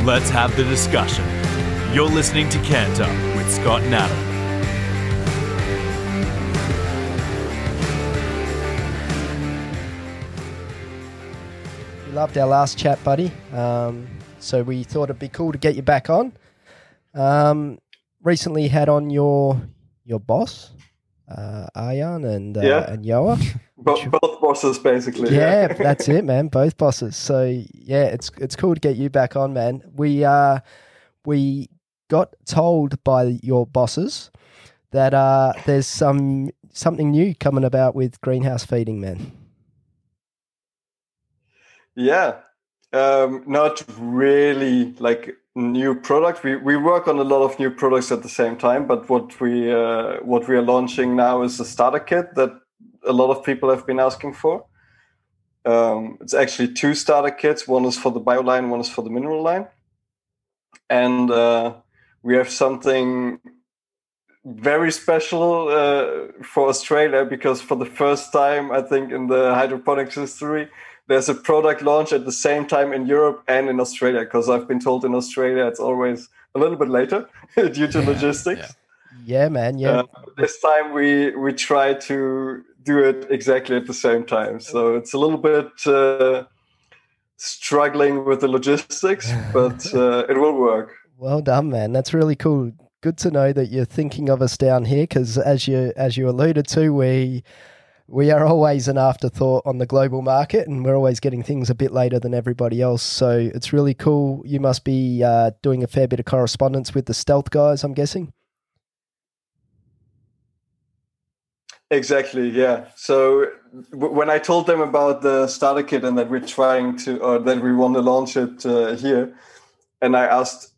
Let's have the discussion. You're listening to Canter with Scott and Adam. We loved our last chat, buddy. So we thought it'd be cool to get you back on. Recently had on your boss, Arjan and Yoa. Both bosses, basically. Yeah, that's it, man. Both bosses. So yeah, it's cool to get you back on, man. We got told by your bosses that there's something new coming about with greenhouse feeding, man. Yeah, not really like new product. We work on a lot of new products at the same time, but what we are launching now is a starter kit that a lot of people have been asking for. It's actually two starter kits. One is for the bio line, one is for the mineral line. And we have something very special for Australia, because for the first time, I think, in the hydroponics history, there's a product launch at the same time in Europe and in Australia, because I've been told in Australia it's always a little bit later due to logistics. Yeah, man. Yeah. This time we try to do it exactly at the same time. So it's a little bit struggling with the logistics, but it will work. Well done, man. That's really cool. Good to know that you're thinking of us down here, because as you alluded to, we are always an afterthought on the global market, and we're always getting things a bit later than everybody else. So it's really cool. You must be doing a fair bit of correspondence with the Stealth guys, I'm guessing. Exactly, yeah. So when I told them about the starter kit and that we're trying to, or that we want to launch it here, and I asked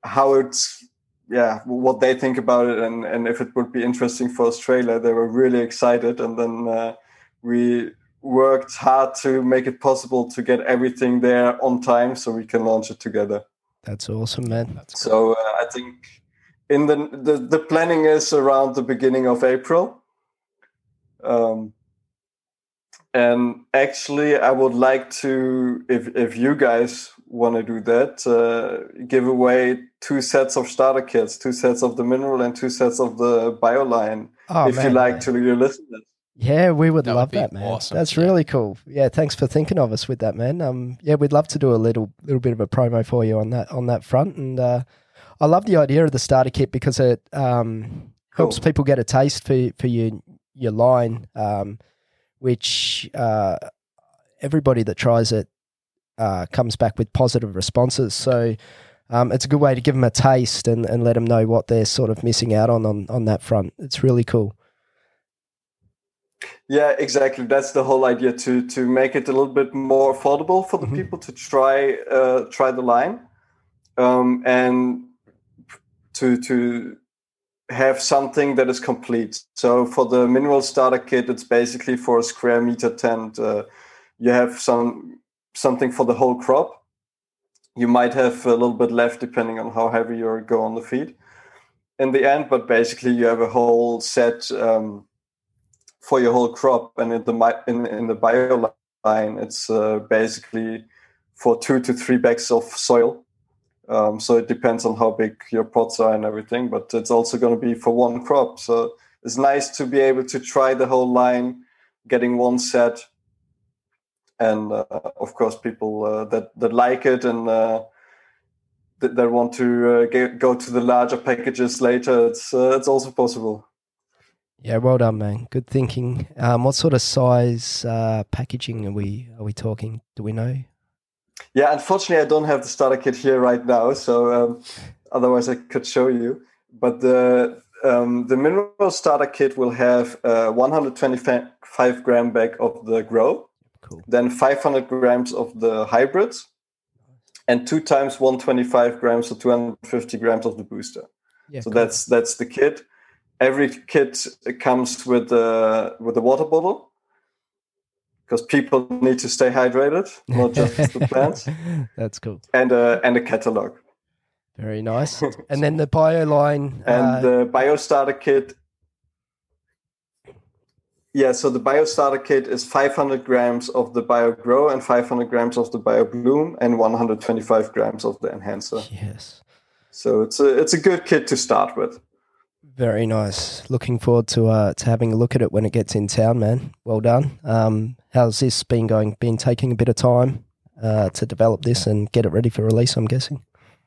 what they think about it and if it would be interesting for Australia, they were really excited. And then we worked hard to make it possible to get everything there on time so we can launch it together. That's awesome, man. So I think in the planning is around the beginning of April. And actually, I would like to, if you guys want to do that, give away 2 sets of starter kits, 2 sets of the mineral and 2 sets of the bio line, you like to your listeners. Yeah, we would love that, man. Awesome. That's really cool. Yeah, thanks for thinking of us with that, man. Yeah, we'd love to do a little bit of a promo for you on that front. And I love the idea of the starter kit, because it helps people get a taste for your line, which everybody that tries it comes back with positive responses. So it's a good way to give them a taste and let them know what they're sort of missing out on that front. It's really cool. Yeah, exactly. That's the whole idea, to make it a little bit more affordable for the people to try the line, and to have something that is complete. So for the mineral starter kit, it's basically for a square meter tent. You have something for the whole crop. You might have a little bit left depending on how heavy you go on the feed in the end, but basically you have a whole set for your whole crop. And in the bio line, it's basically for 2 to 3 bags of soil. So it depends on how big your pots are and everything, but it's also going to be for one crop. So it's nice to be able to try the whole line, getting one set. And of course, people that like it and that want to go to the larger packages later, it's also possible. Yeah, well done, man. Good thinking. What sort of size packaging are we talking? Do we know? Yeah, unfortunately, I don't have the starter kit here right now, so otherwise I could show you. But the mineral starter kit will have 125 gram bag of the grow, cool. Then 500 grams of the hybrids, and 2 times 125 grams, so 250 grams of the booster. Yeah, so cool. that's the kit. Every kit comes with a water bottle, because people need to stay hydrated, not just the plants. That's cool. And a catalog. Very nice. And then the bio line. And the bio starter kit. Yeah, so the Bio Starter Kit is 500 grams of the Bio Grow and 500 grams of the Bio Bloom and 125 grams of the Enhancer. Yes. So it's a good kit to start with. Very nice. Looking forward to having a look at it when it gets in town, man. Well done. How's this been going? Been taking a bit of time to develop this and get it ready for release, I'm guessing?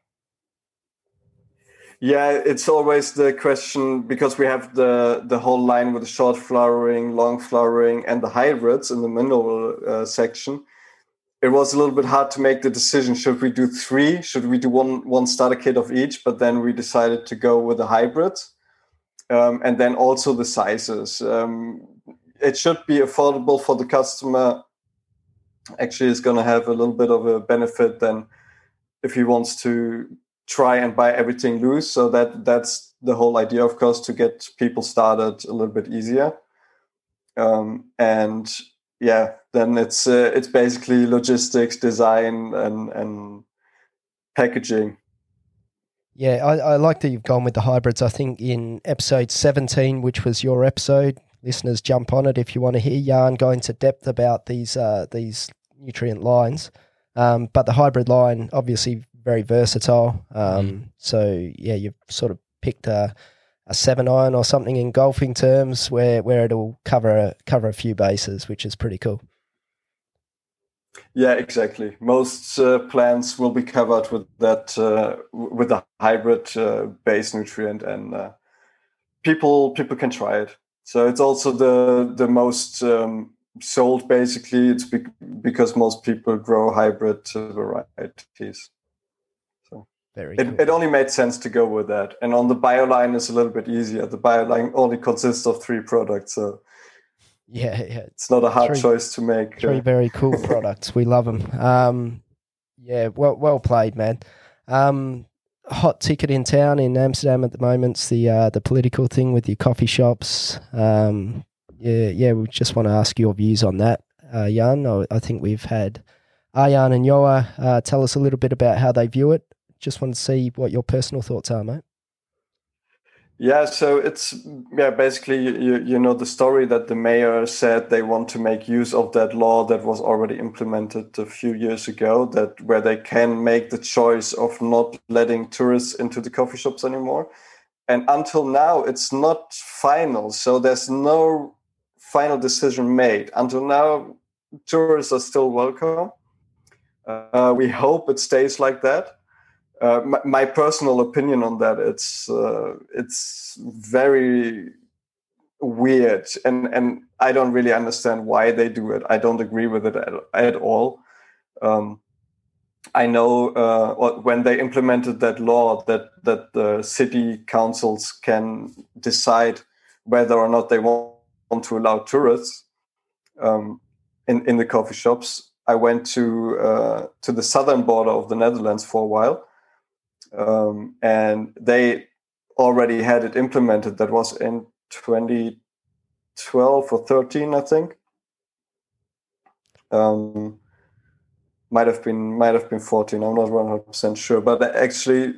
Yeah, it's always the question, because we have the whole line with the short flowering, long flowering, and the hybrids in the mineral section. It was a little bit hard to make the decision. Should we do 3? Should we do one starter kit of each? But then we decided to go with the hybrids. And then also the sizes. It should be affordable for the customer. Actually, it's going to have a little bit of a benefit than if he wants to try and buy everything loose. So that's the whole idea, of course, to get people started a little bit easier. And yeah, then it's basically logistics, design, and packaging. Yeah, I like that you've gone with the hybrids. I think in episode 17, which was your episode, listeners, jump on it if you want to hear Jan go into depth about these nutrient lines. But the hybrid line, obviously very versatile. So yeah, you've sort of picked a 7-iron or something in golfing terms, where it'll cover a few bases, which is pretty cool. Yeah, exactly. Most plants will be covered with that, with the hybrid base nutrient, and people can try it. So it's also the most sold. Basically, it's because most people grow hybrid varieties. So very cool. It only made sense to go with that. And on the bio line, it's a little bit easier. The bio line only consists of 3 products, so. Yeah. It's not a hard choice to make. 3 very cool products. We love them. Yeah, well played, man. Hot ticket in town in Amsterdam at the moment's the political thing with your coffee shops. Yeah, we just want to ask your views on that, Jan. I think we've had Arjan and Joa tell us a little bit about how they view it. Just want to see what your personal thoughts are, mate. Yeah, so it's basically you know the story that the mayor said they want to make use of that law that was already implemented a few years ago, that where they can make the choice of not letting tourists into the coffee shops anymore. And until now, it's not final. So there's no final decision made. Until now, tourists are still welcome. We hope it stays like that. My personal opinion on that, it's very weird, and I don't really understand why they do it. I don't agree with it at all. I know when they implemented that law that the city councils can decide whether or not they want to allow tourists in the coffee shops. I went to the southern border of the Netherlands for a while. And they already had it implemented. That was in 2012 or 13, I think. Might have been 14. I'm not 100% sure. But actually,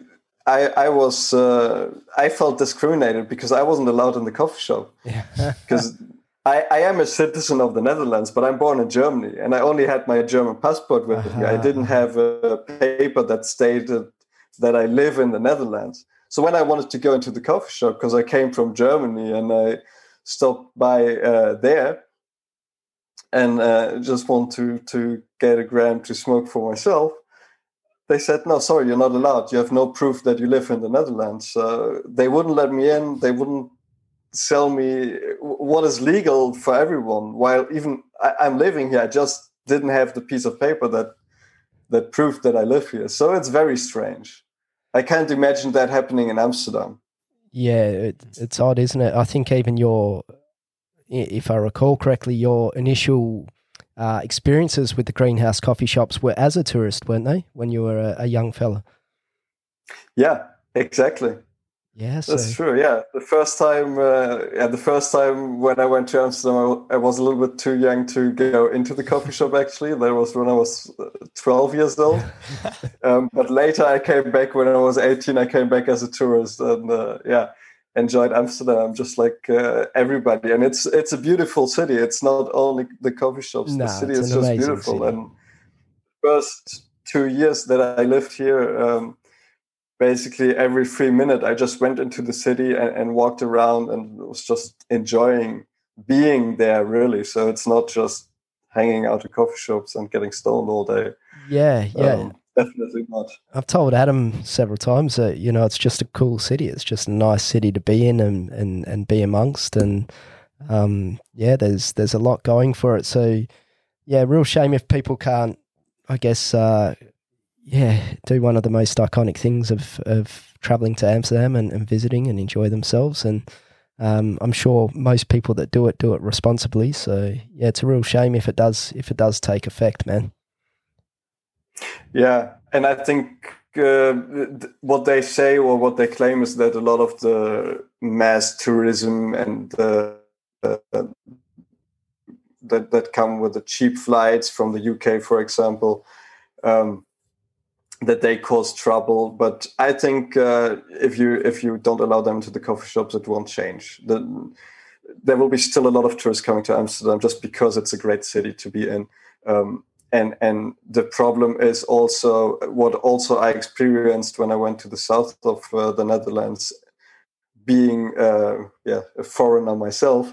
I felt discriminated because I wasn't allowed in the coffee shop. Because I am a citizen of the Netherlands, but I'm born in Germany, and I only had my German passport with me. I didn't have a paper that stated that I live in the Netherlands. So when I wanted to go into the coffee shop, because I came from Germany and I stopped by there and just want to get a gram to smoke for myself, they said, no, sorry, you're not allowed. You have no proof that you live in the Netherlands. They wouldn't let me in. They wouldn't sell me what is legal for everyone. While even I'm living here, I just didn't have the piece of paper that proved that I live here. So it's very strange. I can't imagine that happening in Amsterdam. Yeah, it's odd, isn't it? I think even if I recall correctly, your initial experiences with the greenhouse coffee shops were as a tourist, weren't they, when you were a young fella? Yeah, exactly. Yeah, that's true. Yeah, the first time when I went to Amsterdam, I was a little bit too young to go into the coffee shop. Actually, that was when I was 12 years old. But later, I came back when I was 18. I came back as a tourist, and enjoyed Amsterdam just like everybody. And it's a beautiful city. It's not only the coffee shops. No, The city it's is an just amazing beautiful. city. And first 2 years that I lived here, basically every 3 minutes I just went into the city and walked around and was just enjoying being there, really. So it's not just hanging out at coffee shops and getting stoned all day. Yeah. Definitely not. I've told Adam several times that, it's just a cool city. It's just a nice city to be in and be amongst. And there's a lot going for it. So yeah, real shame if people can't, I guess, do one of the most iconic things of traveling to Amsterdam and visiting and enjoy themselves. And I'm sure most people that do it responsibly. So yeah, it's a real shame if it does take effect, man. Yeah, and I think what they say or what they claim is that a lot of the mass tourism and that come with the cheap flights from the UK, for example, that they cause trouble. But I think if you don't allow them to the coffee shops, it won't change. There will be still a lot of tourists coming to Amsterdam just because it's a great city to be in. And the problem is also what I experienced when I went to the south of the Netherlands, being a foreigner myself.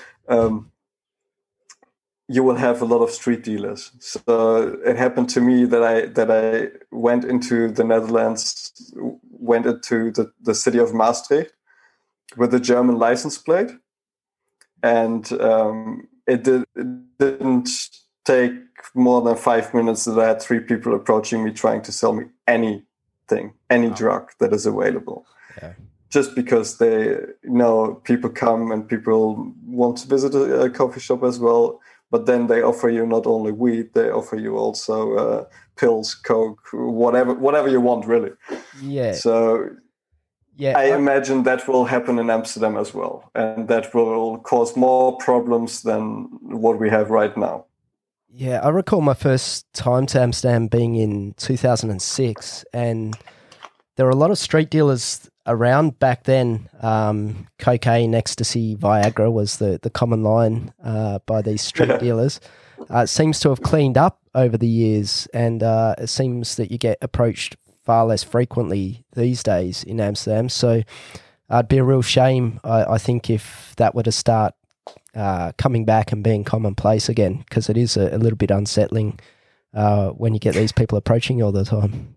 You will have a lot of street dealers. So it happened to me that I went into the Netherlands, went into the city of Maastricht with a German license plate, and it didn't take more than 5 minutes that I had 3 people approaching me trying to sell me anything, any drug that is available. Yeah. Just because they know people come and people want to visit a coffee shop as well. But then they offer you not only weed, they offer you also pills, coke, whatever you want, really. Yeah. So yeah, I imagine that will happen in Amsterdam as well. And that will cause more problems than what we have right now. Yeah, I recall my first time to Amsterdam being in 2006, and there were a lot of street dealers around back then. Cocaine, ecstasy, Viagra was the common line by these street dealers. It seems to have cleaned up over the years, and it seems that you get approached far less frequently these days in Amsterdam. So it'd be a real shame, I think, if that were to start coming back and being commonplace again, because it is a little bit unsettling when you get these people approaching you all the time.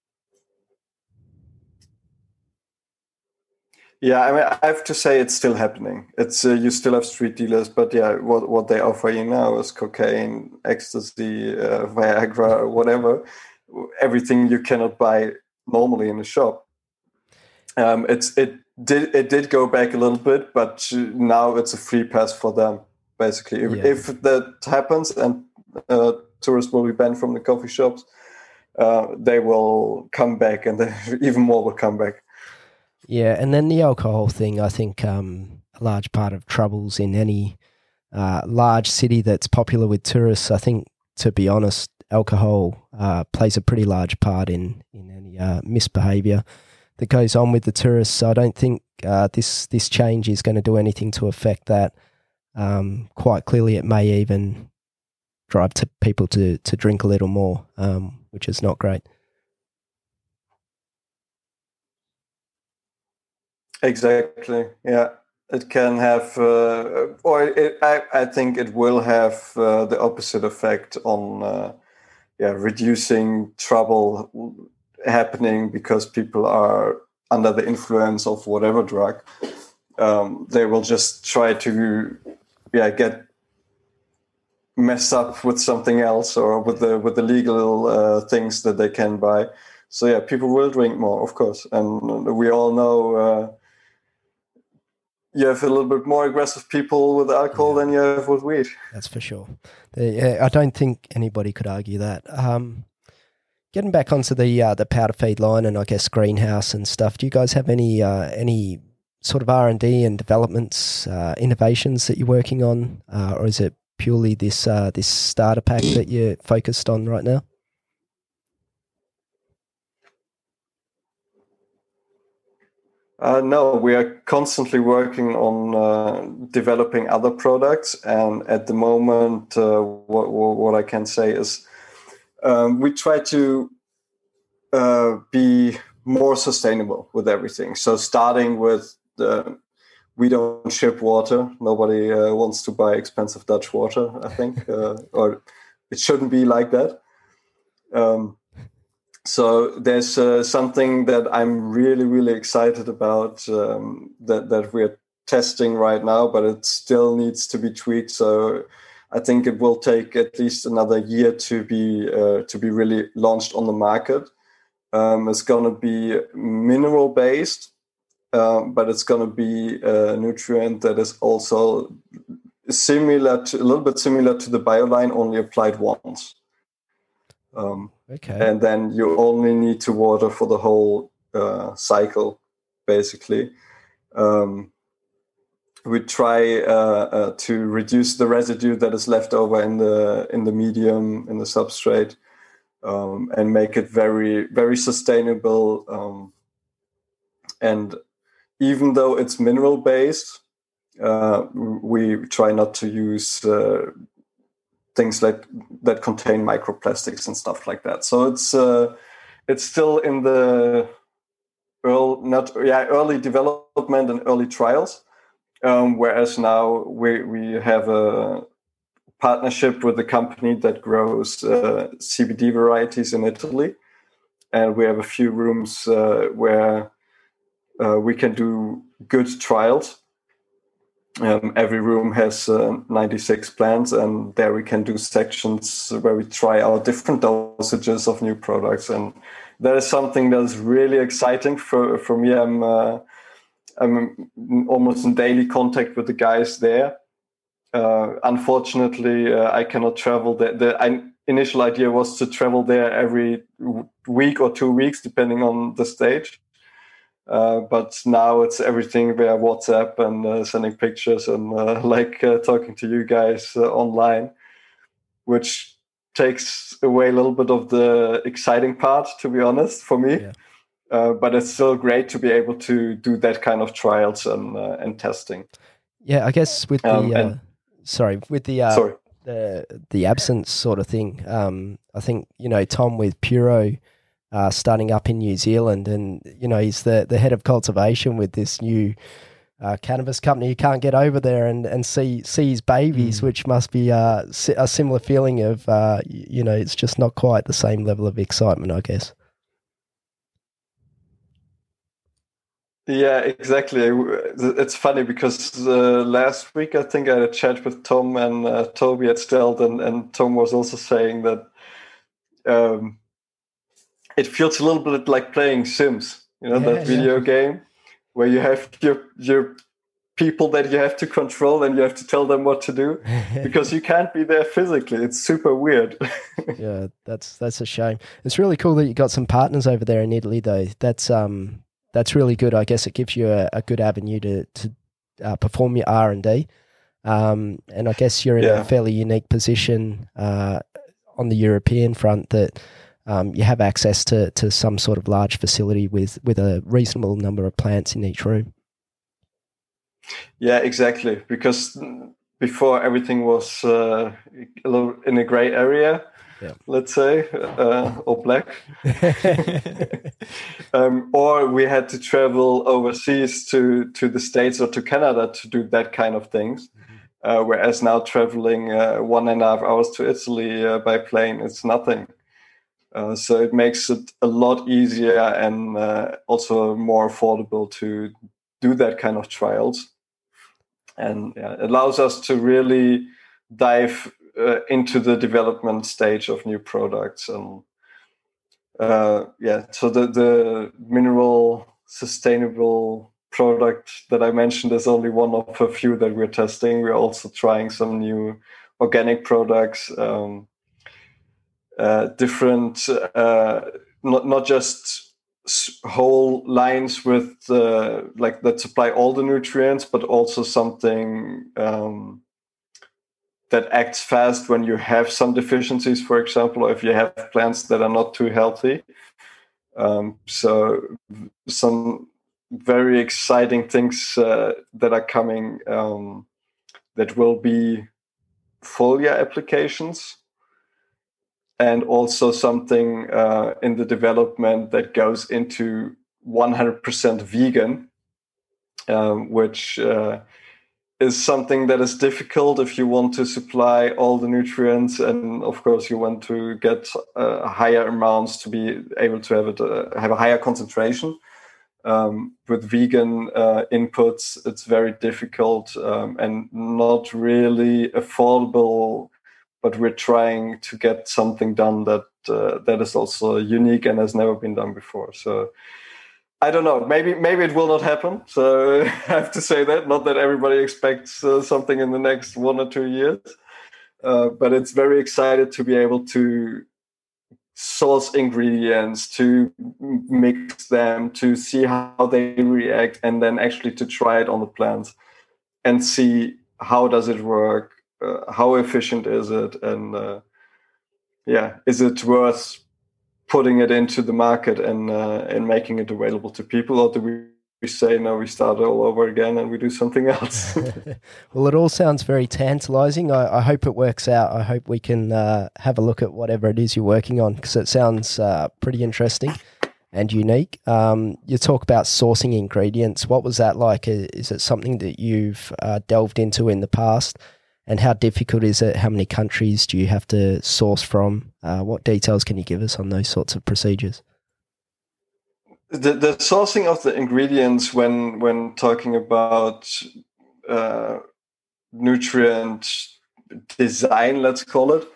Yeah, I mean, I have to say it's still happening. It's you still have street dealers, but yeah, what they offer you now is cocaine, ecstasy, Viagra, whatever, everything you cannot buy normally in a shop. It did go back a little bit, but now it's a free pass for them. Basically, if that happens and tourists will be banned from the coffee shops, they will come back, and even more will come back. Yeah, and then the alcohol thing, I think a large part of troubles in any large city that's popular with tourists. I think, to be honest, alcohol plays a pretty large part in any misbehaviour that goes on with the tourists. So I don't think this change is going to do anything to affect that. Quite clearly, it may even drive people to drink a little more, which is not great. Exactly. Yeah, it can have, I think it will have the opposite effect on, reducing trouble happening because people are under the influence of whatever drug. They will just try to, get messed up with something else or with the legal things that they can buy. So yeah, people will drink more, of course, and we all know. You have a little bit more aggressive people with alcohol than you have with weed. That's for sure. I don't think anybody could argue that. Getting back onto the powder feed line and I guess greenhouse and stuff, do you guys have any sort of R&D and developments, innovations that you're working on, or is it purely this starter pack that you're focused on right now? No, we are constantly working on developing other products, and at the moment, what I can say is we try to be more sustainable with everything. So starting with we don't ship water. Nobody wants to buy expensive Dutch water, I think, or it shouldn't be like that. So there's something that I'm really, really excited about that we're testing right now, but it still needs to be tweaked. So I think it will take at least another year to be really launched on the market. It's going to be mineral based, but it's going to be a nutrient that is also a little bit similar to the BioLine, only applied once. Okay. And then you only need to water for the whole cycle, basically. We try to reduce the residue that is left over in the medium, in the substrate, and make it very, very sustainable. And even though it's mineral based, we try not to use things that contain microplastics and stuff like that. So it's still in the early development and early trials. Whereas now we have a partnership with a company that grows CBD varieties in Italy, and we have a few rooms where we can do good trials. Every room has 96 plants, and there we can do sections where we try out different dosages of new products, and that is something that is really exciting for me. I'm almost in daily contact with the guys there. Unfortunately, I cannot travel there. The initial idea was to travel there every week or 2 weeks, depending on the stage. But now it's everything via WhatsApp and sending pictures and talking to you guys online, which takes away a little bit of the exciting part, to be honest, for me. Yeah. But it's still great to be able to do that kind of trials and testing. Yeah, I guess with the the absence sort of thing. I think Tom with Puro. Starting up in New Zealand, and he's the head of cultivation with this new cannabis company. You can't get over there and see his babies, which must be a similar feeling of it's just not quite the same level of excitement, I guess. Yeah, exactly. It's funny because last week I think I had a chat with Tom and Toby at Stealth, and Tom was also saying that it feels a little bit like playing Sims, that video game where you have your people that you have to control and you have to tell them what to do because you can't be there physically. It's super weird. Yeah, that's a shame. It's really cool that you got some partners over there in Italy, though. That's really good. I guess it gives you a good avenue to perform your R&D. And I guess you're in a fairly unique position on the European front that you have access to some sort of large facility with a reasonable number of plants in each room. Yeah, exactly. Because before everything was a little in a gray area, let's say, or black. Or we had to travel overseas to the States or to Canada to do that kind of things. Whereas now traveling 1.5 hours to Italy by plane, it's nothing. So it makes it a lot easier and also more affordable to do that kind of trials. And it allows us to really dive into the development stage of new products. And so the mineral sustainable product that I mentioned is only one of a few that we're testing. We're also trying some new organic products. Different, not just whole lines with that supply all the nutrients, but also something that acts fast when you have some deficiencies, for example, or if you have plants that are not too healthy. So some very exciting things that are coming that will be foliar applications, and also something in the development that goes into 100% vegan, which is something that is difficult if you want to supply all the nutrients, and of course you want to get higher amounts to be able to have a higher concentration. With vegan inputs, it's very difficult and not really affordable. But we're trying to get something done that is also unique and has never been done before. So I don't know. Maybe it will not happen. So I have to say that. Not that everybody expects something in the next 1 or 2 years, but it's very excited to be able to source ingredients, to mix them, to see how they react, and then actually to try it on the plants and see how does it work, how efficient is it, and is it worth putting it into the market and making it available to people, or do we say no, we start all over again and we do something else? Well, it all sounds very tantalizing. I hope it works out. I hope we can have a look at whatever it is you're working on, because it sounds pretty interesting and unique. You talk about sourcing ingredients. What was that like? Is it something that you've delved into in the past? And how difficult is it? How many countries do you have to source from? What details can you give us on those sorts of procedures? The sourcing of the ingredients when talking about nutrient design, let's call it,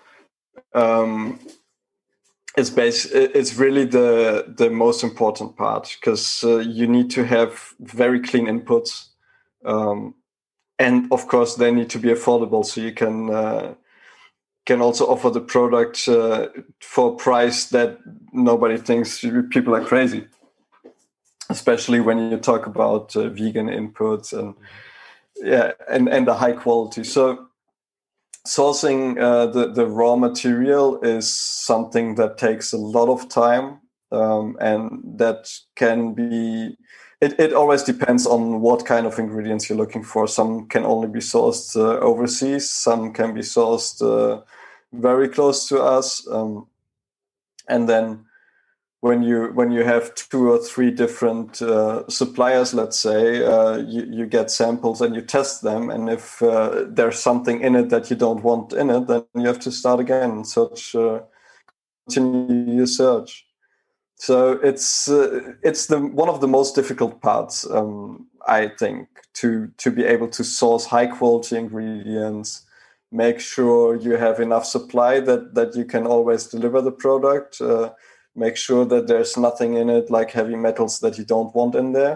it's really the most important part, because you need to have very clean inputs. And of course, they need to be affordable, so you can also offer the product for a price that nobody thinks people are crazy. Especially when you talk about vegan inputs and the high quality. So sourcing the raw material is something that takes a lot of time, and that can be. It always depends on what kind of ingredients you're looking for. Some can only be sourced overseas. Some can be sourced very close to us. And then when you have 2 or 3 different suppliers, let's say, you get samples and you test them. And if there's something in it that you don't want in it, then you have to start again and continue your search. So it's one of the most difficult parts, I think, to be able to source high quality ingredients, make sure you have enough supply that you can always deliver the product, make sure that there's nothing in it like heavy metals that you don't want in there,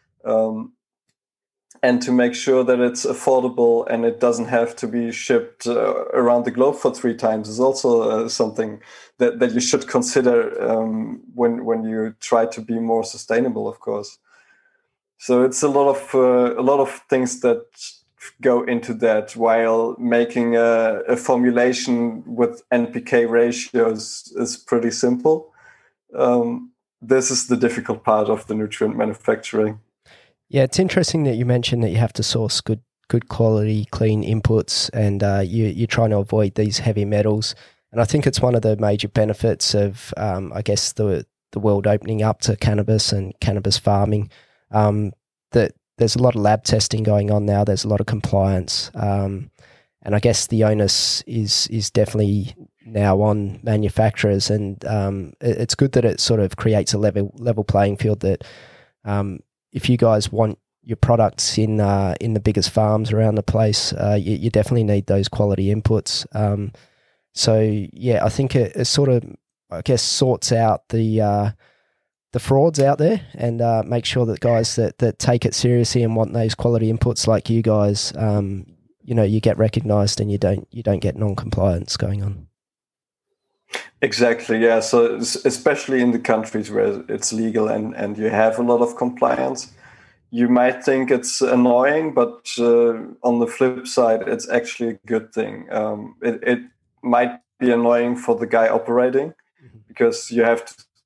and to make sure that it's affordable and it doesn't have to be shipped around the globe for 3 times is also something that you should consider when you try to be more sustainable, of course. So it's a lot of things that go into that, while making a formulation with NPK ratios is pretty simple. This is the difficult part of the nutrient manufacturing. Yeah, it's interesting that you mentioned that you have to source good quality, clean inputs, and you're trying to avoid these heavy metals. And I think it's one of the major benefits of, I guess, the world opening up to cannabis and cannabis farming, that there's a lot of lab testing going on now. There's a lot of compliance. And I guess the onus is definitely now on manufacturers. And it's good that it sort of creates a level playing field that if you guys want your products in the biggest farms around the place, you definitely need those quality inputs. So yeah, I think it sort of, I guess, sorts out the frauds out there, and make sure that guys that take it seriously and want those quality inputs like you guys, you get recognised and you don't get non-compliance going on. Exactly, yeah. So especially in the countries where it's legal and you have a lot of compliance, you might think it's annoying, but on the flip side, it's actually a good thing. It might be annoying for the guy operating, because you have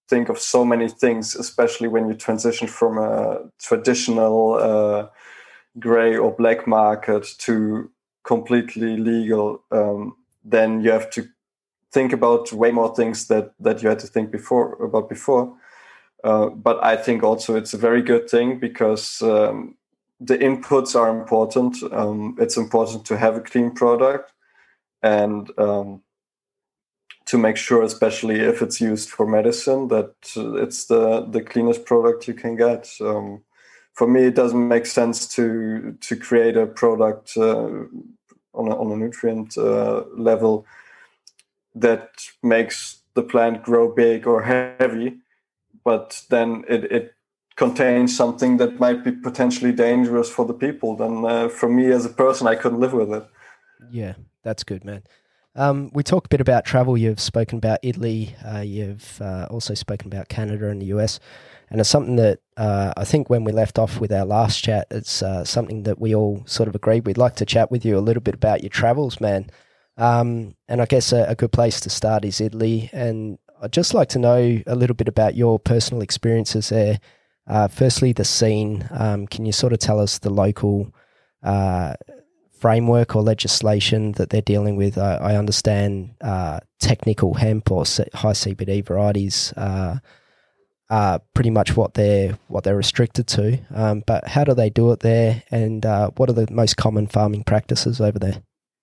think of so many things, especially when you transition from a traditional gray or black market to completely legal. Then you have to think about way more things that you had to think before. But I think also it's a very good thing because the inputs are important. It's important to have a clean product and to make sure, especially if it's used for medicine, that it's the cleanest product you can get. For me, it doesn't make sense to create a product on a nutrient level that makes the plant grow big or heavy, but then it contains something that might be potentially dangerous for the people. Then for me as a person, I couldn't live with it. Yeah, that's good, man. We talked a bit about travel. You've spoken about Italy. You've also spoken about Canada and the US. And it's something that I think when we left off with our last chat, it's something that we all sort of agreed we'd like to chat with you a little bit about your travels, man. And I guess a good place to start is Italy. And I'd just like to know a little bit about your personal experiences there. Firstly, the scene. Can you sort of tell us the local framework or legislation that they're dealing with? I understand technical hemp or high CBD varieties are pretty much what they're restricted to. But how do they do it there? And what are the most common farming practices over there?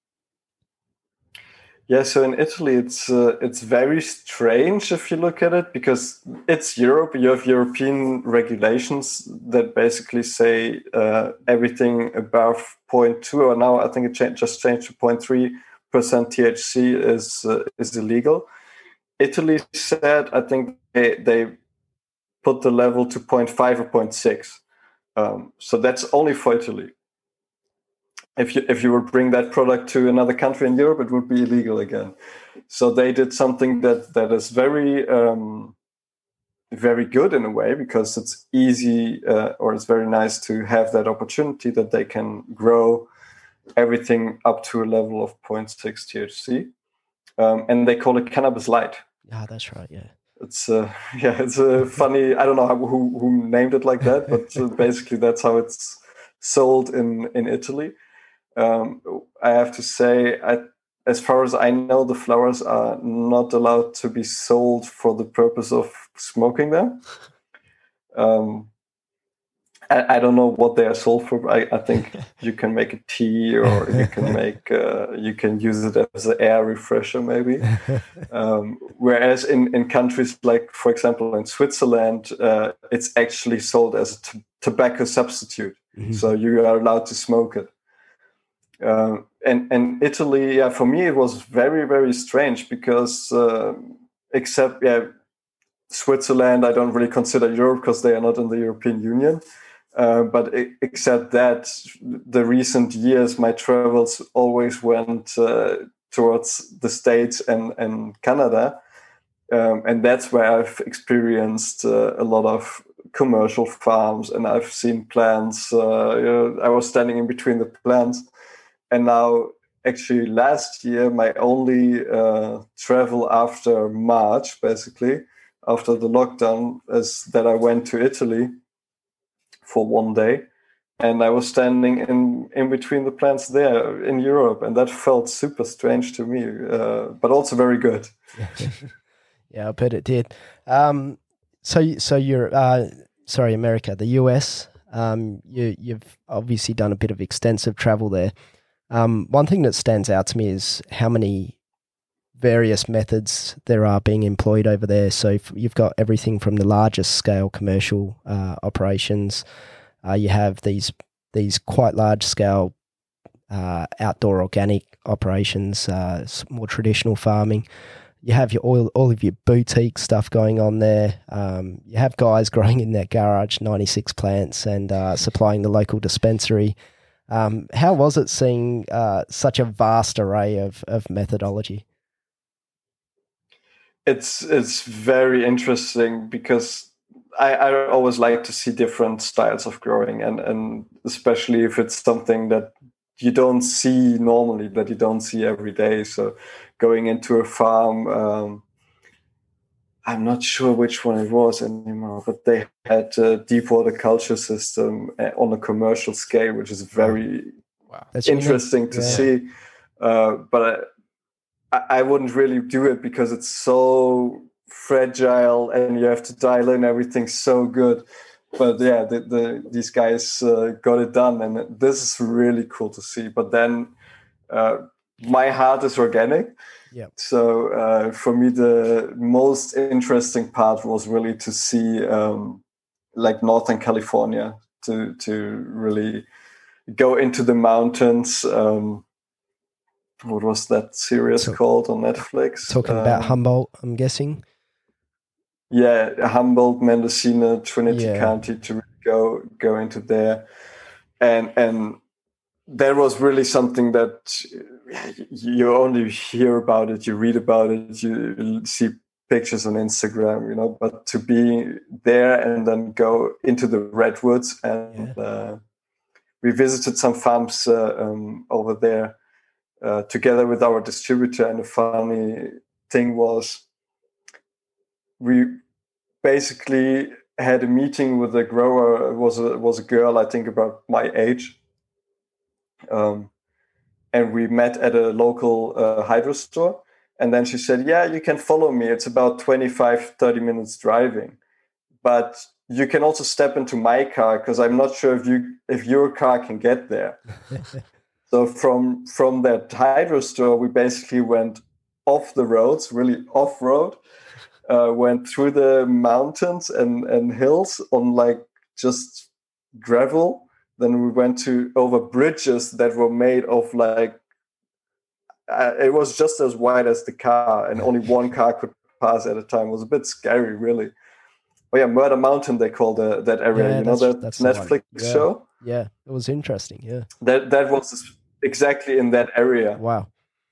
Yeah, so in Italy, it's very strange if you look at it, because it's Europe. You have European regulations that basically say everything above 0.2, or now I think it just changed to 0.3% THC is illegal. Italy said, I think they put the level to 0.5 or 0.6. So that's only for Italy. If you would bring that product to another country in Europe, it would be illegal again. So they did something that is very, very good in a way, because it's easy or it's very nice to have that opportunity that they can grow everything up to a level of 0.6 THC. And they call it cannabis light. Ah, that's right, yeah. It's it's a funny, I don't know who named it like that, but basically that's how it's sold in Italy. I have to say, as far as I know, the flowers are not allowed to be sold for the purpose of smoking them. I don't know what they are sold for. I think you can make a tea, or you can make you can use it as an air refresher, maybe. Whereas in countries like, for example, in Switzerland, it's actually sold as a tobacco substitute. Mm-hmm. So you are allowed to smoke it. And Italy, for me, it was very, very strange, because except Switzerland, I don't really consider Europe because they are not in the European Union. But except that, the recent years, my travels always went towards the States and Canada. And that's where I've experienced a lot of commercial farms, and I've seen plants. I was standing in between the plants. And now, actually, last year, my only travel after March, basically, after the lockdown, is that I went to Italy for one day. And I was standing in between the plants there in Europe. And that felt super strange to me, but also very good. Yeah, I bet it did. So you're, America, the US, you've obviously done a bit of extensive travel there. One thing that stands out to me is how many various methods there are being employed over there. So you've got everything from the largest scale commercial operations. You have these quite large scale outdoor organic operations, more traditional farming. You have all of your boutique stuff going on there. You have guys growing in their garage 96 plants and supplying the local dispensary. How was it seeing such a vast array of methodology? It's very interesting, because I always like to see different styles of growing, and especially if it's something that you don't see normally, that you don't see every day. So going into a farm, I'm not sure which one it was anymore, but they had a deep water culture system on a commercial scale, which is very That's interesting to see. But I wouldn't really do it because it's so fragile and you have to dial in everything so good. But yeah, these guys got it done, and this is really cool to see. But then my heart is organic. Yeah. So for me, the most interesting part was really to see like Northern California, to really go into the mountains. What was that series called on Netflix? Talking about Humboldt, I'm guessing. Yeah, Humboldt, Mendocino, Trinity County, to go into there, and that was really something that you only hear about it, you read about it, you see pictures on Instagram, you know. But to be there and then go into the redwoods, and we visited some farms over there together with our distributor. And the funny thing was, we basically had a meeting with a grower. It was a girl, I think about my age. And we met at a local hydro store. And then she said, yeah, you can follow me. It's about 25-30 minutes driving. But you can also step into my car, because I'm not sure if your car can get there. So from that hydro store, we basically went off the roads, really off-road, went through the mountains and hills on like just gravel. Then we went over bridges that were made of like, it was just as wide as the car, and only one car could pass at a time. It was a bit scary, really. Oh yeah, Murder Mountain, they call that area. Yeah, you know that Netflix show? Yeah, it was interesting. Yeah, that was exactly in that area. Wow.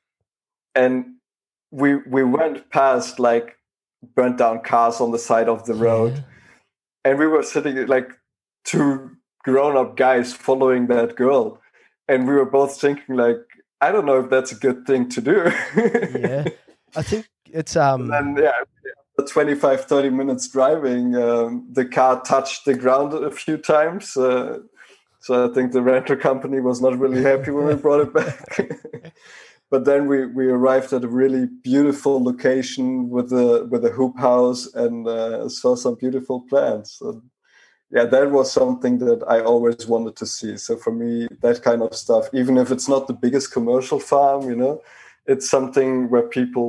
And we went past like burnt down cars on the side of the road, and we were sitting like two grown-up guys following that girl, and we were both thinking like, I don't know if that's a good thing to do. Yeah, I think it's And then, the 25-30 minutes driving, the car touched the ground a few times, so I think the rental company was not really happy when we brought it back. But then we arrived at a really beautiful location with a hoop house, and saw some beautiful plants. And yeah, that was something that I always wanted to see. So for me, that kind of stuff, even if it's not the biggest commercial farm, you know, it's something where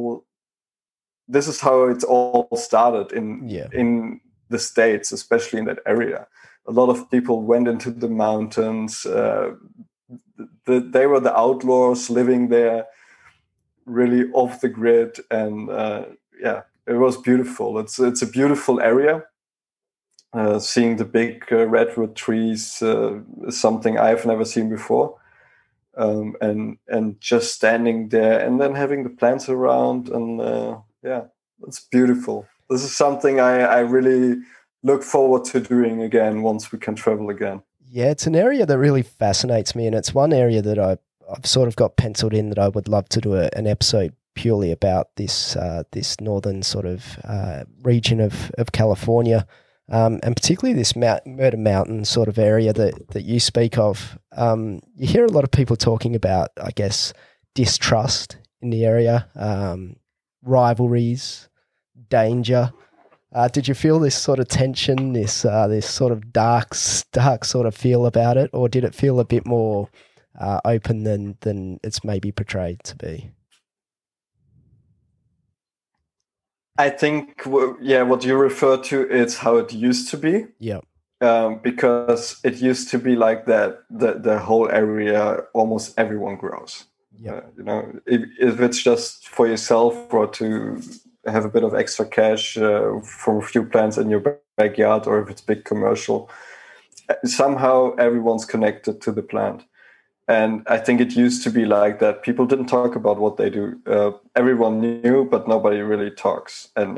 this is how it's all started in the States, especially in that area. A lot of people went into the mountains. They were the outlaws living there, really off the grid. And it was beautiful. It's a beautiful area. Seeing the big redwood trees is something I've never seen before, and just standing there and then having the plants around, and it's beautiful. This is something I really look forward to doing again once we can travel again. Yeah, it's an area that really fascinates me, and it's one area that I've sort of got penciled in that I would love to do an episode purely about this northern sort of region of California. And particularly this Murder Mountain sort of area that you speak of. You hear a lot of people talking about, I guess, distrust in the area, rivalries, danger. Did you feel this sort of tension, this sort of dark sort of feel about it, or did it feel a bit more open than it's maybe portrayed to be? I think, what you refer to is how it used to be. Yeah. Because it used to be like that. The whole area, almost everyone grows. Yeah. You know, if it's just for yourself or to have a bit of extra cash for a few plants in your backyard, or if it's big commercial, somehow everyone's connected to the plant. And I think it used to be like that. People didn't talk about what they do. Everyone knew, but nobody really talks. And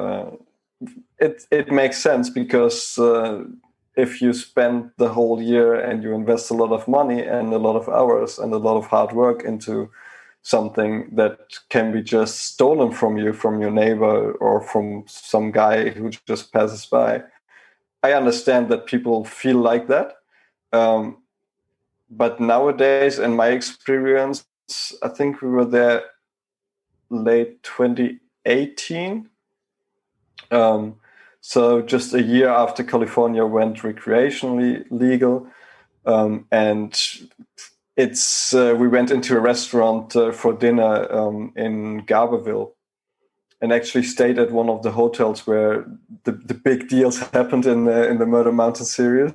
it makes sense, because if you spend the whole year and you invest a lot of money and a lot of hours and a lot of hard work into something that can be just stolen from you, from your neighbor, or from some guy who just passes by. I understand that people feel like that. But nowadays, in my experience, I think we were there late 2018. So just a year after California went recreationally legal. And we went into a restaurant for dinner in Garberville, and actually stayed at one of the hotels where the big deals happened in the Murder Mountain series.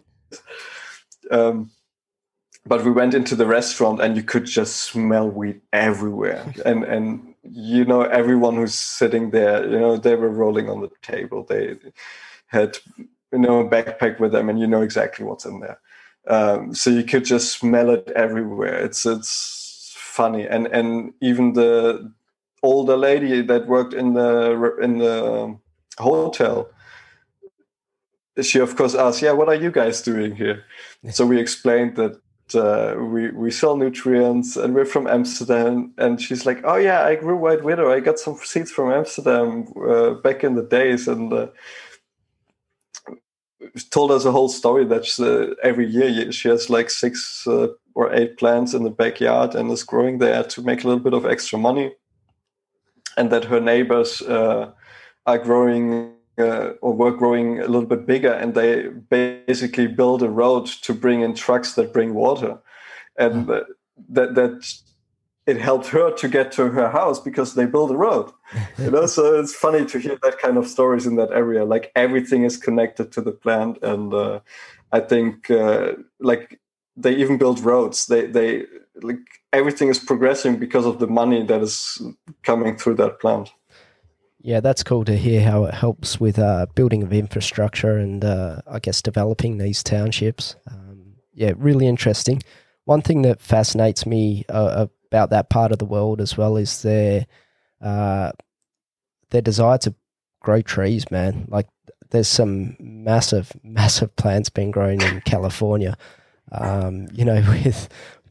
But we went into the restaurant and you could just smell weed everywhere. And everyone who's sitting there, they were rolling on the table. They had, a backpack with them, and you know exactly what's in there. So you could just smell it everywhere. It's funny. And even the older lady that worked in the hotel, she of course asked, "Yeah, what are you guys doing here?" So we explained that we sell nutrients and we're from Amsterdam. And she's like, "Oh yeah, I grew White Widow. I got some seeds from Amsterdam back in the days." And told us a whole story that every year she has like 6 or 8 plants in the backyard and is growing there to make a little bit of extra money. And that her neighbors are growing or were growing a little bit bigger, and they basically build a road to bring in trucks that bring water. And that it helped her to get to her house because they built a road. So it's funny to hear that kind of stories in that area. Like everything is connected to the plant, and I think like they even build roads. They like everything is progressing because of the money that is coming through that plant. Yeah, that's cool to hear how it helps with building of infrastructure and I guess developing these townships. Yeah, really interesting. One thing that fascinates me about that part of the world as well is their desire to grow trees, man. Like there's some massive plants being grown in California, with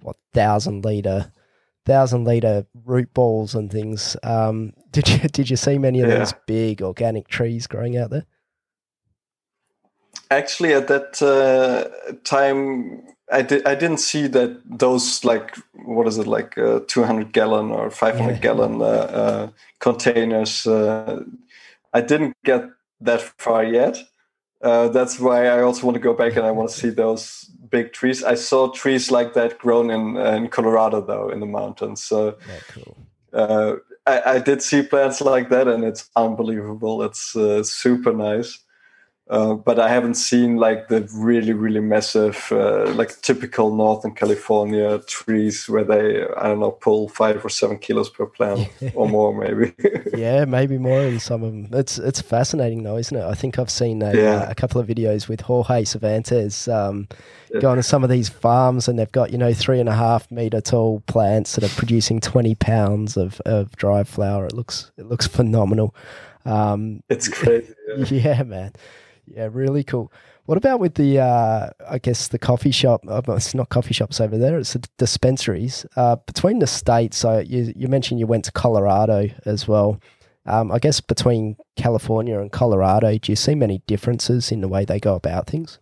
1,000-liter root balls and things. Did you see many of those big organic trees growing out there? Actually, at that time, I didn't see that those, like, what is it, like 200-gallon or 500-gallon containers. I didn't get that far yet. That's why I also want to go back and I want to see those big trees. I saw trees like that grown in Colorado, though, in the mountains. So cool. I did see plants like that, and it's unbelievable. It's super nice. But I haven't seen like the really, really massive, like typical Northern California trees where they, I don't know, pull 5 or 7 kilos per plant or more, maybe. Yeah, maybe more in some of them. It's fascinating though, isn't it? I think I've seen a couple of videos with Jorge Cervantes going to some of these farms, and they've got 3.5 meter tall plants that are producing 20 pounds of dry flower. It looks phenomenal. It's crazy. Yeah, man. Yeah, really cool. What about with the, I guess, the coffee shop? It's not coffee shops over there. It's the dispensaries. Between the states, so you mentioned you went to Colorado as well. I guess between California and Colorado, do you see many differences in the way they go about things?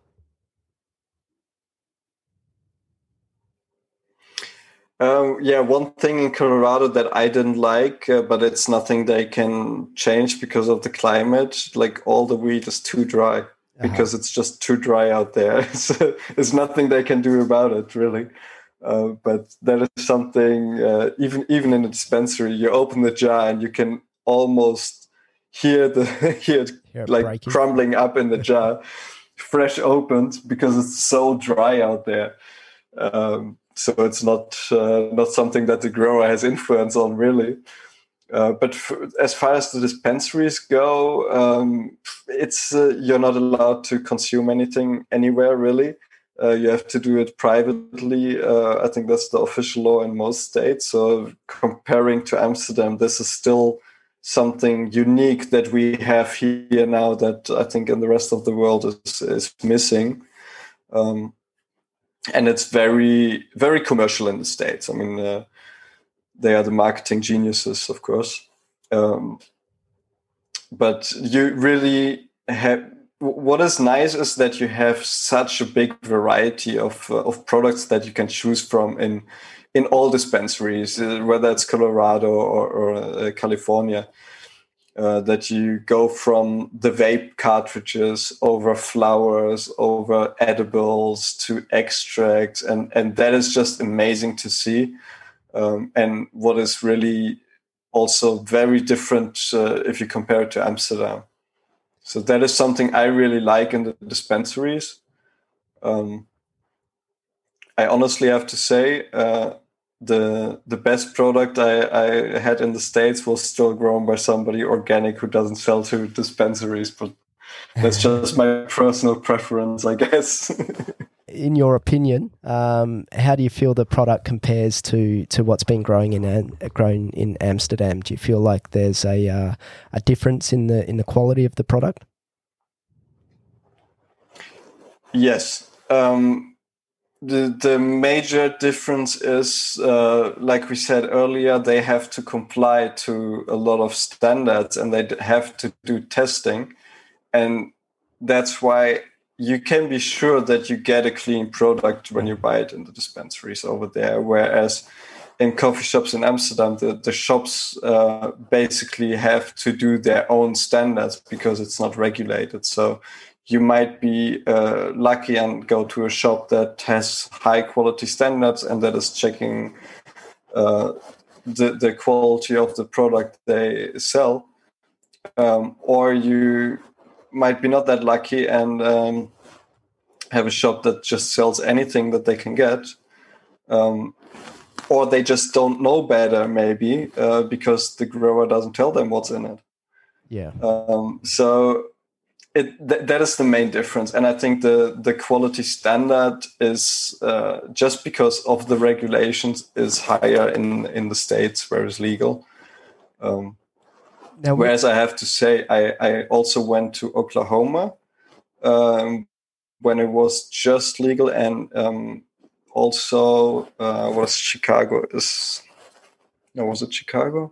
One thing in Colorado that I didn't like, but it's nothing they can change because of the climate. Like all the wheat is too dry because it's just too dry out there. So there's nothing they can do about it, really. But that is something, even in a dispensary, you open the jar and you can almost hear it like breaking, crumbling up in the jar, fresh opened, because it's so dry out there. So it's not something that the grower has influence on, really. But as far as the dispensaries go, it's you're not allowed to consume anything anywhere, really. You have to do it privately. I think that's the official law in most states. So comparing to Amsterdam, this is still something unique that we have here now that I think in the rest of the world is missing. And it's very, very commercial in the States. I mean, they are the marketing geniuses, of course. But you really have. What is nice is that you have such a big variety of products that you can choose from in all dispensaries, whether it's Colorado or California. That you go from the vape cartridges over flowers, over edibles to extracts, and that is just amazing to see. And what is really also very different if you compare it to Amsterdam. So that is something I really like in the dispensaries. I honestly have to say, the best product I had in the States was still grown by somebody organic who doesn't sell to dispensaries, but that's just my personal preference, I guess. In your opinion, how do you feel the product compares to what's been grown in Amsterdam? Do you feel like there's a difference in the quality of the product? Yes. The major difference is, like we said earlier, they have to comply to a lot of standards and they have to do testing. And that's why you can be sure that you get a clean product when you buy it in the dispensaries over there. Whereas in coffee shops in Amsterdam, the shops basically have to do their own standards because it's not regulated. So you might be lucky and go to a shop that has high quality standards and that is checking the quality of the product they sell. Or you might be not that lucky and have a shop that just sells anything that they can get. Or they just don't know better, maybe, because the grower doesn't tell them what's in it. Yeah. So that is the main difference. And I think the quality standard is just because of the regulations is higher in the States where it's legal. Whereas I have to say, I also went to Oklahoma when it was just legal, and also was Chicago is. No, was it Chicago?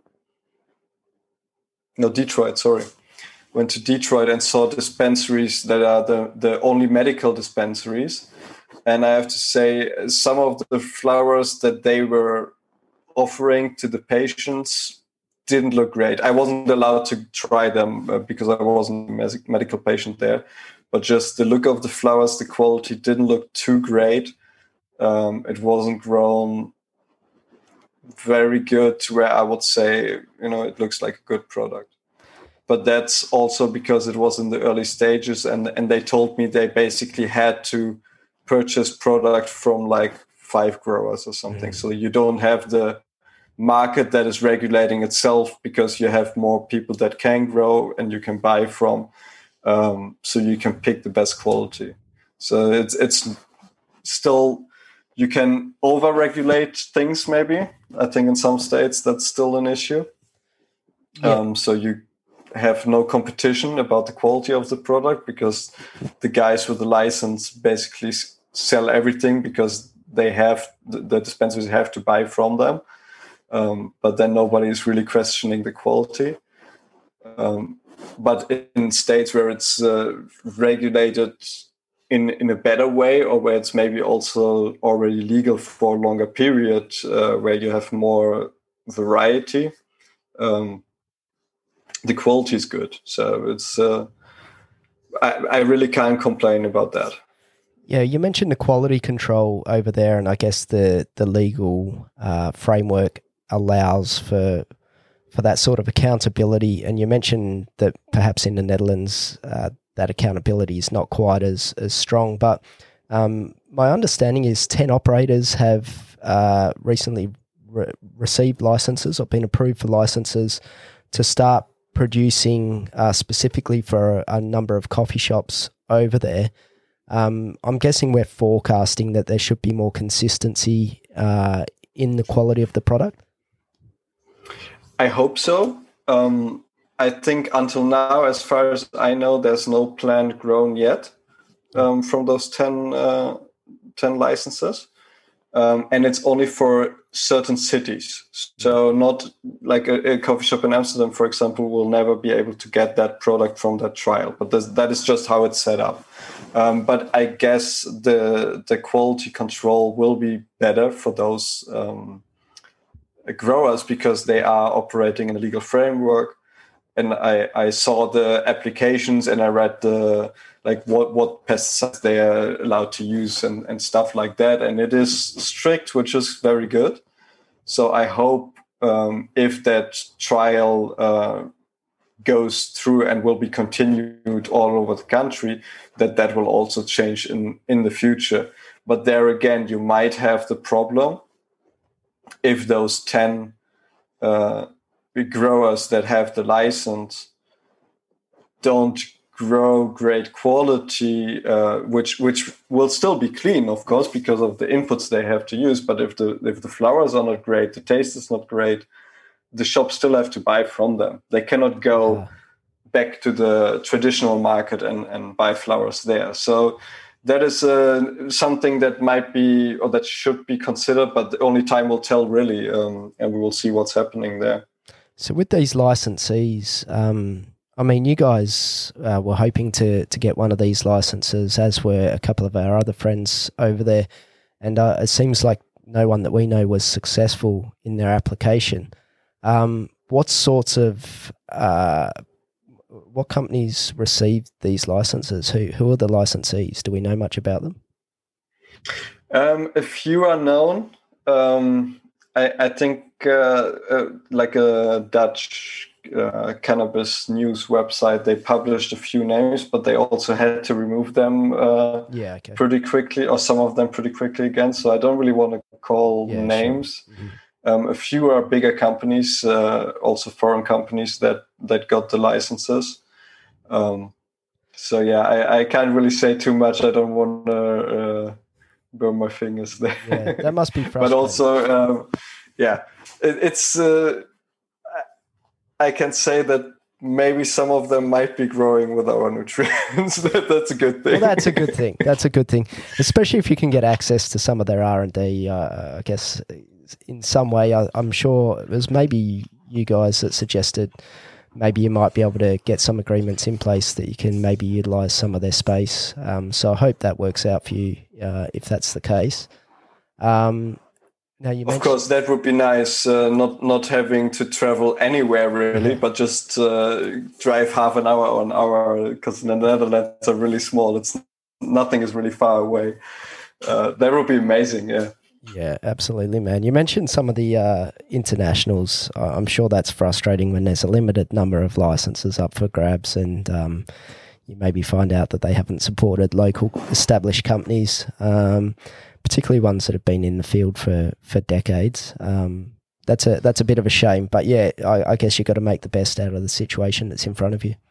No, Detroit, sorry. Went to Detroit and saw dispensaries that are the only medical dispensaries. And I have to say, some of the flowers that they were offering to the patients didn't look great. I wasn't allowed to try them because I wasn't a medical patient there. But just the look of the flowers, the quality didn't look too great. It wasn't grown very good to where I would say, it looks like a good product. But that's also because it was in the early stages, and they told me they basically had to purchase product from like 5 growers or something. So you don't have the market that is regulating itself because you have more people that can grow and you can buy from, so you can pick the best quality. So it's still, you can over-regulate things maybe. I think in some states that's still an issue. Yeah. So you have no competition about the quality of the product because the guys with the license basically sell everything because they have the dispensaries have to buy from them. But then nobody is really questioning the quality. But in states where it's regulated in a better way, or where it's maybe also already legal for a longer period, where you have more variety, the quality is good. So it's I really can't complain about that. Yeah, you mentioned the quality control over there, and I guess the legal framework allows for that sort of accountability. And you mentioned that perhaps in the Netherlands that accountability is not quite as strong. But my understanding is 10 operators have recently received licenses or been approved for licenses to start producing specifically for a number of coffee shops over there. I'm guessing we're forecasting that there should be more consistency in the quality of the product. I hope so. I think until now, as far as I know, there's no plant grown yet from those 10 licenses. and it's only for certain cities. So not like a coffee shop in Amsterdam, for example, will never be able to get that product from that trial. But that is just how it's set up. But I guess the quality control will be better for those growers because they are operating in a legal framework. And I saw the applications and I read what pesticides they are allowed to use and stuff like that. And it is strict, which is very good. So I hope if that trial goes through and will be continued all over the country, that will also change in the future. But there again, you might have the problem if those 10 growers that have the license don't grow great quality, which will still be clean, of course, because of the inputs they have to use. But if the flowers are not great, the taste is not great, the shops still have to buy from them. They cannot go back to the traditional market and buy flowers there. So that is something that might be or that should be considered, but only time will tell, really, and we will see what's happening there. So with these licensees, I mean, you guys were hoping to get one of these licenses, as were a couple of our other friends over there, and it seems like no one that we know was successful in their application. What sorts of what companies received these licenses? Who are the licensees? Do we know much about them? A few are known. I think like a Dutch cannabis news website, they published a few names, but they also had to remove them pretty quickly, or some of them pretty quickly again. So I don't really want to call names. Sure. Mm-hmm. A few are bigger companies, also foreign companies that got the licenses. So yeah, I can't really say too much. I don't want to burn my fingers there. Yeah, that must be frustrating. But also, it's. I can say that maybe some of them might be growing with our nutrients. That's a good thing. Well, that's a good thing. That's a good thing, especially if you can get access to some of their R&D. I guess in some way, I'm sure it was maybe you guys that suggested maybe you might be able to get some agreements in place that you can maybe utilize some of their space. So I hope that works out for you if that's the case. Now of course, that would be nice, not having to travel anywhere really, but just drive half an hour or an hour, because the Netherlands are really small. Nothing is really far away. That would be amazing, yeah. Yeah, absolutely, man. You mentioned some of the internationals. I'm sure that's frustrating when there's a limited number of licenses up for grabs and you maybe find out that they haven't supported local established companies, particularly ones that have been in the field for decades. That's a bit of a shame. But yeah, I guess you've got to make the best out of the situation that's in front of you.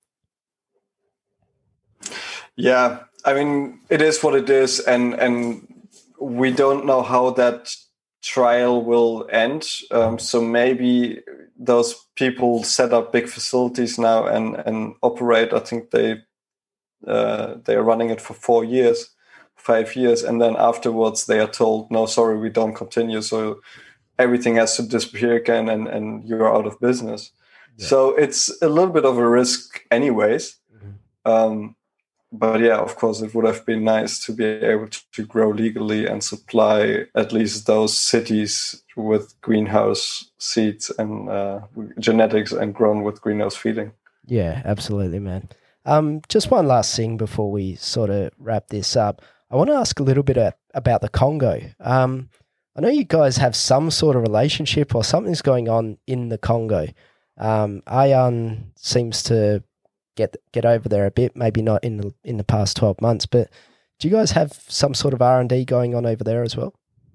Yeah, I mean, it is what it is, and we don't know how that trial will end. So maybe those people set up big facilities now and operate. I think they are running it for 4 years, 5 years, and then afterwards they are told, no, sorry, we don't continue. So everything has to disappear again, and you're out of business. Yeah. So it's a little bit of a risk anyways. Mm-hmm. But yeah, of course, it would have been nice to be able to grow legally and supply at least those cities with greenhouse seeds and genetics and grown with greenhouse feeding. Yeah, absolutely, man. Just one last thing before we sort of wrap this up. I want to ask a little bit about the Congo. I know you guys have some sort of relationship or something's going on in the Congo. Ayan seems to get over there a bit, maybe not in the past 12 months, but do you guys have some sort of R&D going on over there as well?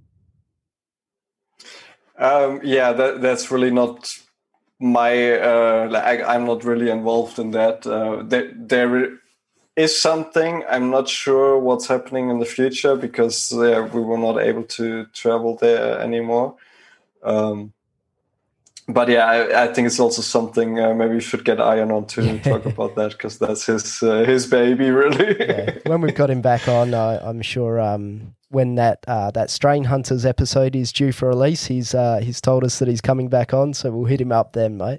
Yeah, that's really not my, I'm not really involved in that. There is something, I'm not sure what's happening in the future because we were not able to travel there anymore. but yeah, I think it's also something maybe we should get Ian on to talk about that, because that's his baby, really. Yeah. When we've got him back on, I'm sure when that Strain Hunters episode is due for release, he's told us that he's coming back on, so we'll hit him up then, mate.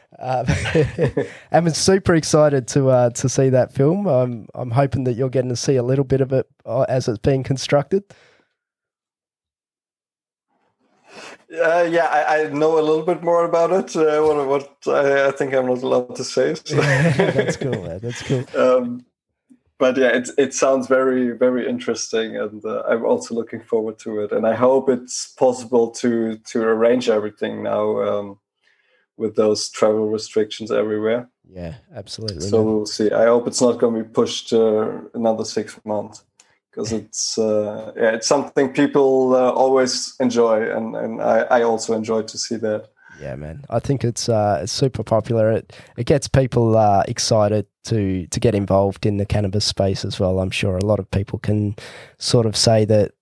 I'm super excited to see that film. I'm hoping that you're getting to see a little bit of it as it's being constructed. I know a little bit more about it. What I think I'm not allowed to say. So. That's cool, man. That's cool. But yeah, it sounds very, very interesting, and I'm also looking forward to it. And I hope it's possible to arrange everything now with those travel restrictions everywhere. Yeah, absolutely. So we'll see. I hope it's not going to be pushed another 6 months, because it's something people always enjoy, and I also enjoy to see that. Yeah, man. I think it's super popular. It gets people excited to get involved in the cannabis space as well. I'm sure a lot of people can sort of say that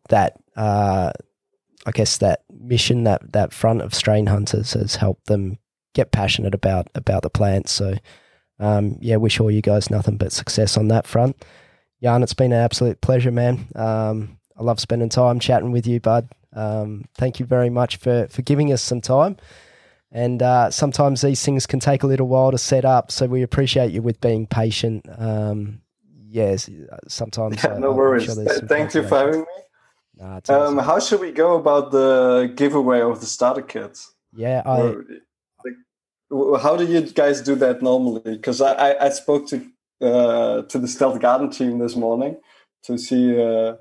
I guess that mission, that front of Strain Hunters has helped them get passionate about the plants. So, wish all you guys nothing but success on that front. Jan, it's been an absolute pleasure, man. I love spending time chatting with you, bud. Thank you very much for giving us some time. And sometimes these things can take a little while to set up, so we appreciate you with being patient. Yes, sometimes. Yeah, no worries. Thank you for having me. Nah, awesome. How should we go about the giveaway of the starter kits? Yeah, how do you guys do that normally? Because I spoke to the Stealth Garden team this morning to see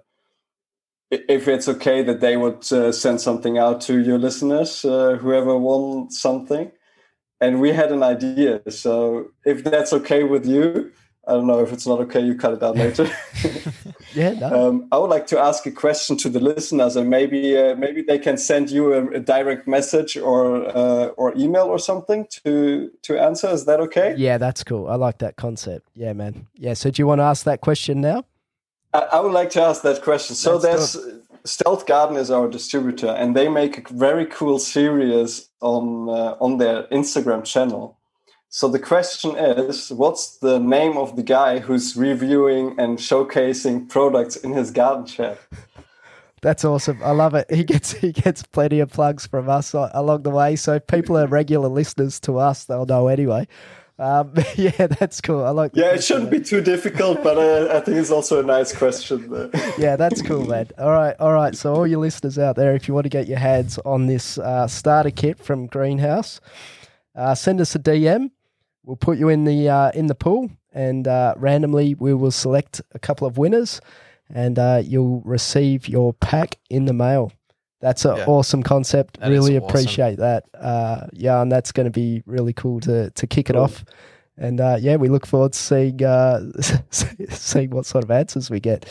if it's okay that they would send something out to your listeners, whoever won something. And we had an idea. So if that's okay with you, I don't know. If it's not okay, you cut it out later. Yeah. No. I would like to ask a question to the listeners, and maybe they can send you a direct message or email or something to answer. Is that okay? Yeah, that's cool. I like that concept. Yeah, man. Yeah. So do you want to ask that question now? I would like to ask that question. So Stealth Garden is our distributor, and they make a very cool series on their Instagram channel. So the question is, what's the name of the guy who's reviewing and showcasing products in his garden shed? That's awesome. I love it. He gets plenty of plugs from us along the way. So if people are regular listeners to us, they'll know anyway. Yeah, that's cool. I like. Yeah, it shouldn't be too difficult, but I think it's also a nice question. Yeah, that's cool, man. All right. So all your listeners out there, if you want to get your hands on this starter kit from Greenhouse, send us a DM. We'll put you in the pool, and randomly we will select a couple of winners, and you'll receive your pack in the mail. That's an awesome concept. That really is awesome. appreciate that. And that's going to be really cool to kick it off. And we look forward to seeing what sort of answers we get.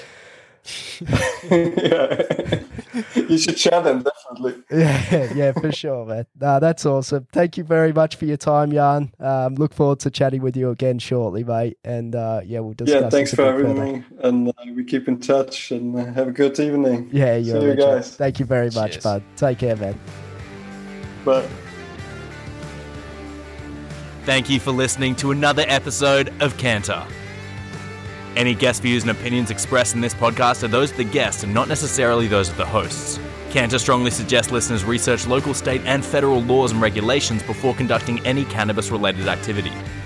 Yeah. You should share them, definitely. Yeah, for sure, man. That's awesome. Thank you very much for your time, Jan. Look forward to chatting with you again shortly, mate. And we'll discuss. Yeah, thanks for having me. And we keep in touch, and have a good evening. Yeah, see you guys. Thank you very much, Cheers. bud. Take care, man. Bye. Thank you for listening to another episode of Canter. Any guest views and opinions expressed in this podcast are those of the guests and not necessarily those of the hosts. Canter strongly suggests listeners research local, state, and federal laws and regulations before conducting any cannabis-related activity.